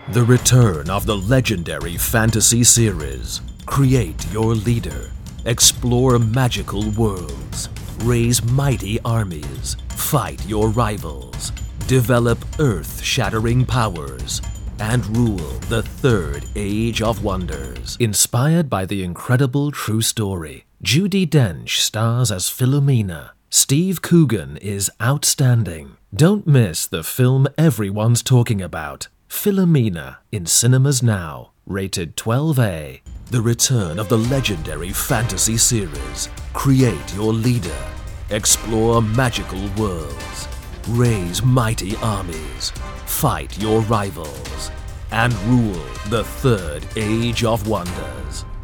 The return of the legendary fantasy series. Create your leader. Explore magical worlds. Raise mighty armies. Fight your rivals. Develop earth-shattering powers. And rule the third age of wonders. Inspired by the incredible true story, Judi Dench stars as Philomena. Steve Coogan is outstanding. Don't miss the film everyone's talking about, Philomena, in cinemas now. Rated 12A. The return of the legendary fantasy series. Create your leader. Explore magical worlds. Raise mighty armies. Fight your rivals. And rule the third age of wonders.